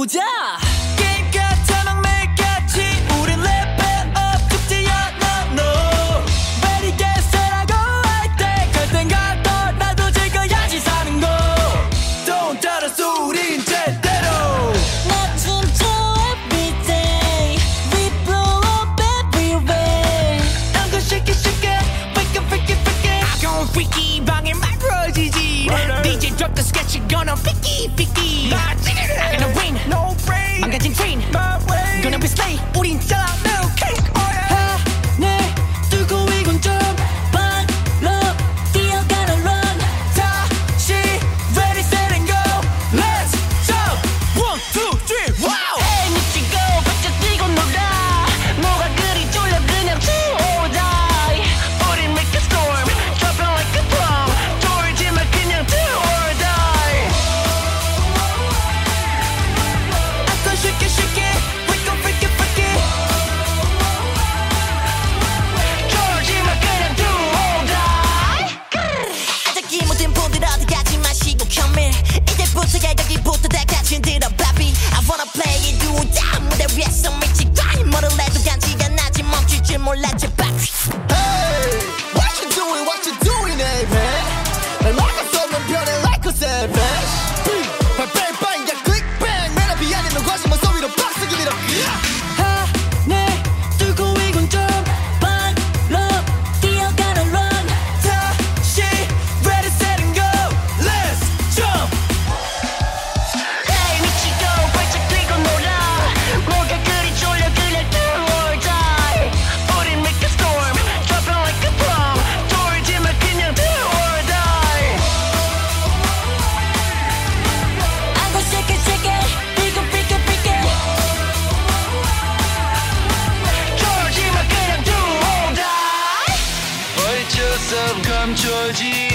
해보자. 게임 같아 막 매일같이 우린 level up 축제야 no Ready get set하고 할 때 갈 땐 가더라도 즐겨야지 사는 거. Don't 따라서 우린 제대로 나 진짜 everyday we blow up everywhere. 난 shake it shake it freak it freak it freak it I gon' freaky 방에 말 풀어지지 DJ drop the sketch gonna freaky freaky 나 찌르르 I gonna win No brain 망가진 train my way gonna be slay 우린 잘라 milk cake oh yeah 내 뚫고 이건 좀 빨라 뛰어가는 run. 다시 ready set and go Let's jump 1, 2, 3 wow 에이 미치고 발짝 뛰고 놀아 뭐가 그리 졸려 그냥 do or die 우린 make a storm dropping like a bomb 돌지만 그냥 do or die I can shake it shake it freak it freak it freak it 돌지만 그냥 do or die 아직이 모든 분들 어디 가지 마시고 come in. 이제부터야 여기부터 다 같이 들어 baby. I wanna play it do ya 무대 위에서 미치고 뭐를 해도 간지가 나지 멈출 줄 몰랐지 baby. Hey what you doing hey man 날 막아서면 변해 like a savage bang bang bang yeah click bang 맨 앞이 아닌 너 거짓말 소리로 박수 give it up 하늘 뚫고 이건 좀 빨라 뛰어가는 run. 다시 ready set and go Let's jump 에이 미치고 발짝 뛰고 놀아 뭐가 그리 졸려 그냥 do or die 우린 make a storm dropping like a bomb 돌지만 그냥 do or die I go shake it shake it freak it freak it freak it. 돌지만 그냥 do or die 어쩔 수 없 감춰지